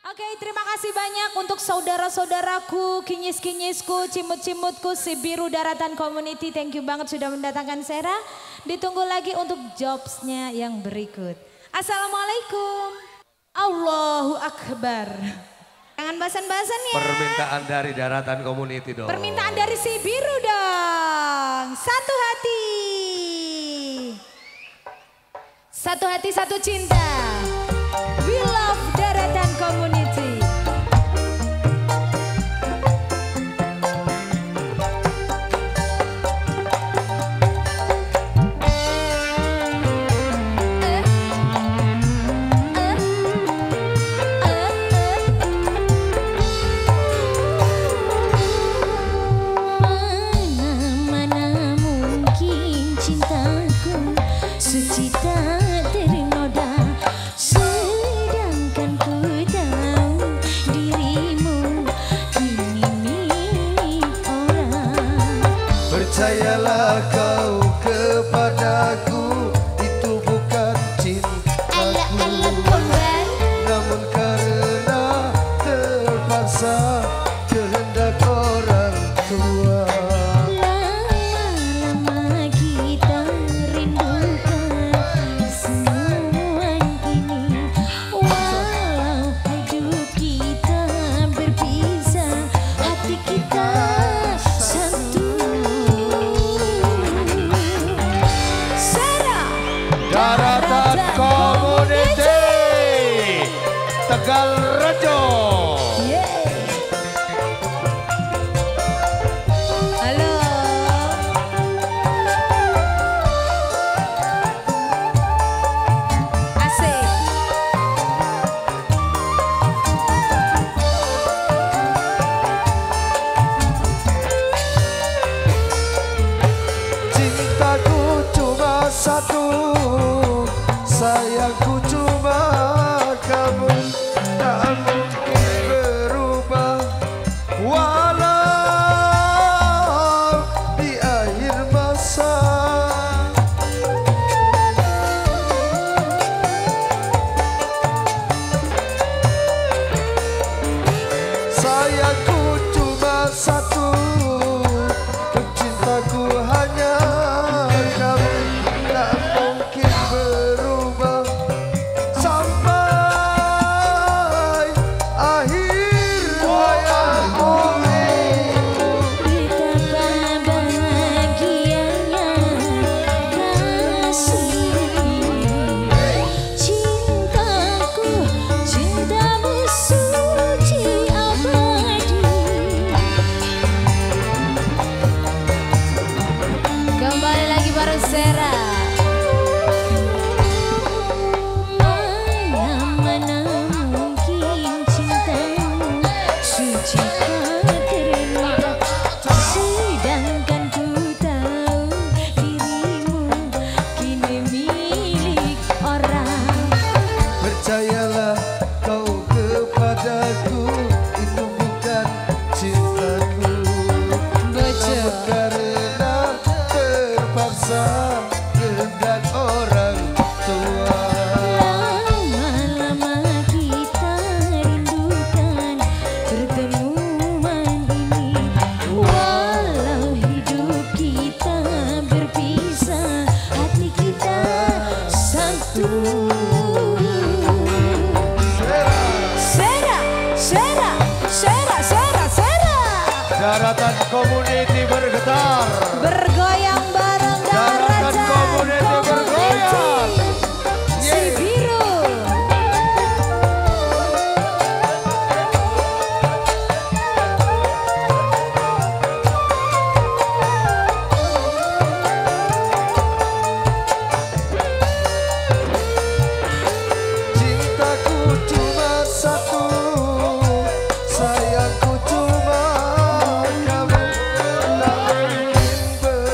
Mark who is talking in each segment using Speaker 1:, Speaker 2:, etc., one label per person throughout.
Speaker 1: Oke, terima kasih banyak untuk saudara-saudaraku, kinyis-kinyisku, cimut-cimutku, si biru daratan community. Thank you banget sudah mendatangkan Sera. Ditunggu lagi untuk jobsnya yang berikut. Assalamualaikum. Allahu Akbar. Jangan basan-basan ya.
Speaker 2: Permintaan dari daratan community dong.
Speaker 1: Permintaan dari si biru dong. Satu hati. Satu hati, satu cinta. We love daratan community.
Speaker 3: Mana mungkin cintaku suci tak ternoda, sedangkan ku tahu dirimu kini milik orang.
Speaker 2: Percayalah kau kepadaku, itu bukan cintaku. Namun karena terpaksa kehendak orang tua.
Speaker 3: Lama-lama kita rindukan semua ini, walau hidup kita berpisah, hati kita satu.
Speaker 1: Sera.
Speaker 2: Daratan community Tegal Rejo.
Speaker 1: Halo. Asik.
Speaker 2: Cintaku cuma satu, sayangku cuma kamu. Tak mungkin berubah walau di akhir masa. Sayangku cuma satu, cintaku hanya kamu. Tak mungkin berubah sampai akhir hayatku.
Speaker 3: Betapa bahagianya kasih, cintaku, cintamu suci abadi.
Speaker 1: Kembali lagi bareng Sera.
Speaker 3: Mana mungkin cintamu suci tak ternoda, sedangkan ku tahu dirimu kini milik orang.
Speaker 2: Percayalah kau kepadaku, itu bukan cintaku. Namun karena terpaksa kehendak orang tua.
Speaker 3: Lama-lama kita rindukan pertemuan ini, walau hidup kita berpisah, hati kita satu.
Speaker 1: Sera, Sera, Sera, Sera, Sera.
Speaker 2: Daratan community bergetar.
Speaker 1: Bergoyang bareng
Speaker 2: Daratan community bergoyang.
Speaker 1: Si biru.
Speaker 2: Cintaku cuma satu, sayangku cuma kamu. Tak mungkin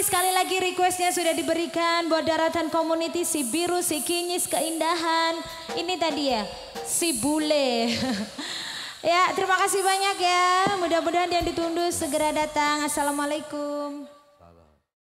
Speaker 1: sekali lagi requestnya sudah diberikan buat Daratan Community, si biru, si kinyis, keindahan. Ini tadi ya, si bule. Ya terima kasih banyak ya, mudah-mudahan yang ditunggu segera datang. Assalamualaikum.